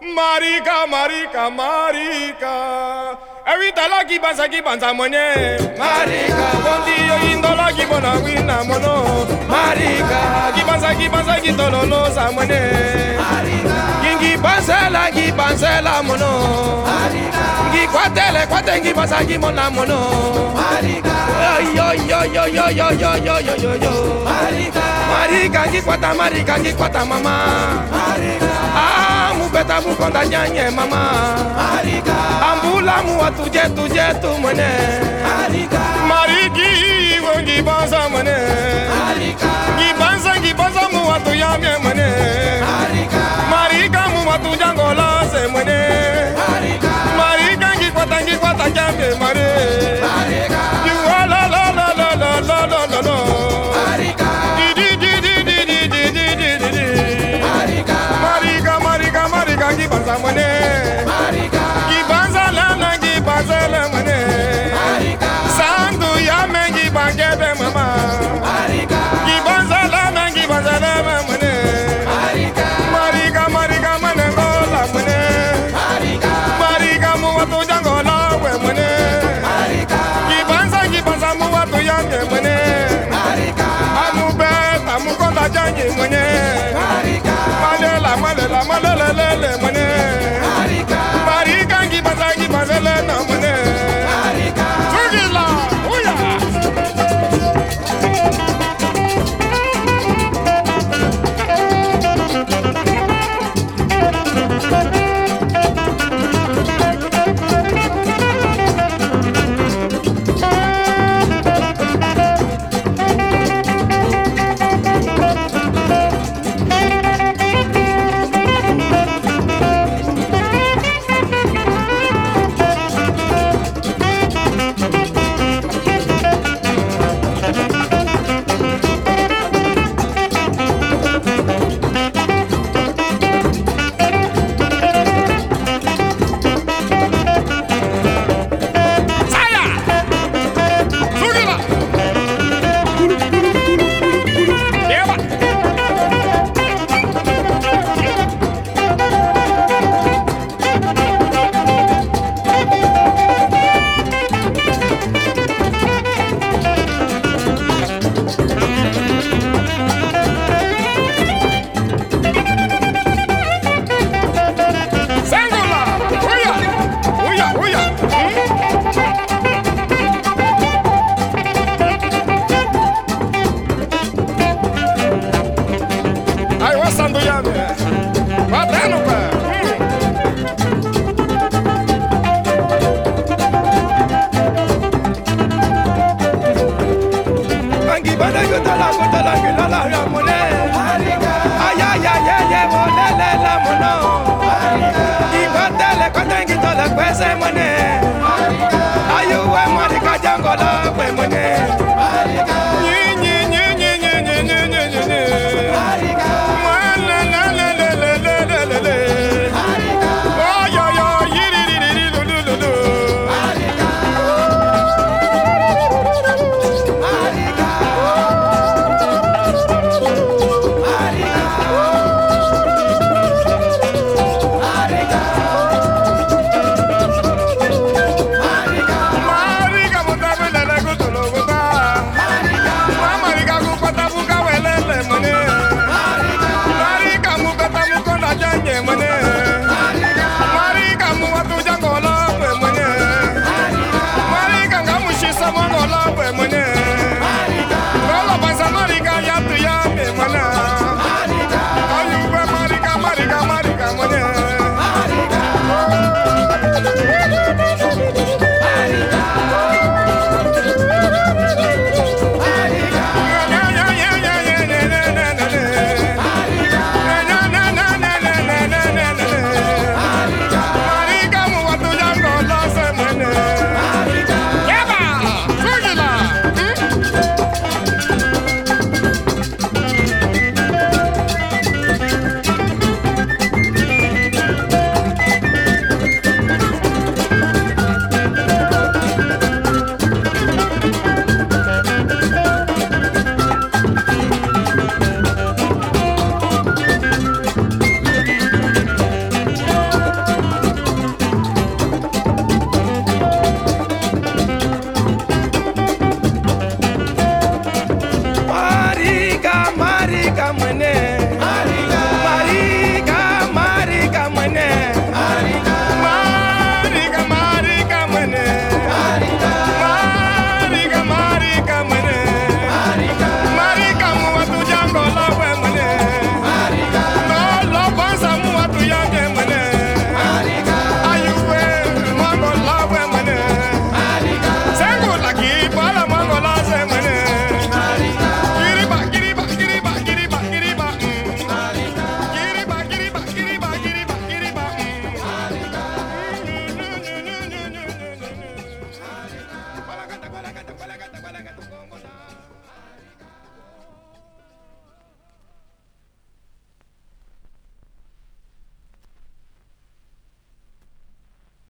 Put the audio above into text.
Marika, Marika, Marika. Every tala ki banza money. Marika, bondi yo indola ki bona wina mono. Marika, ki banza ki tololo sa money. Marika, ki banzela mono. Marika, ki kwate ki banza ki mona mono. Marika, yo yo yo yo yo yo yo yo yo yo. Marika, Marika ki kwata mama. Marika, ah mubeta mukonda nyanye mama. Marika, ambula mu tuje tu mone. Marika, Mariki wongi banza mone. Marika, ki banza mu atu yame mone. Marika, Marika mu atu jangola se mone. Marika, Marika ki kwata jambe mare. Marika, you la la la la la la la la la. Marika, Marika ki banza mone. Marika, ki banza la mone. Marika, sandu ya mengi bangebe mama. Marika, ki banza la mone. Marika, Marika mane ngola mone. Marika, Marika mu watu jangola we mone. Marika, ki banza mu watu yange mone. Marika, amu beta mu konda jangi mone. Marika, malela mone.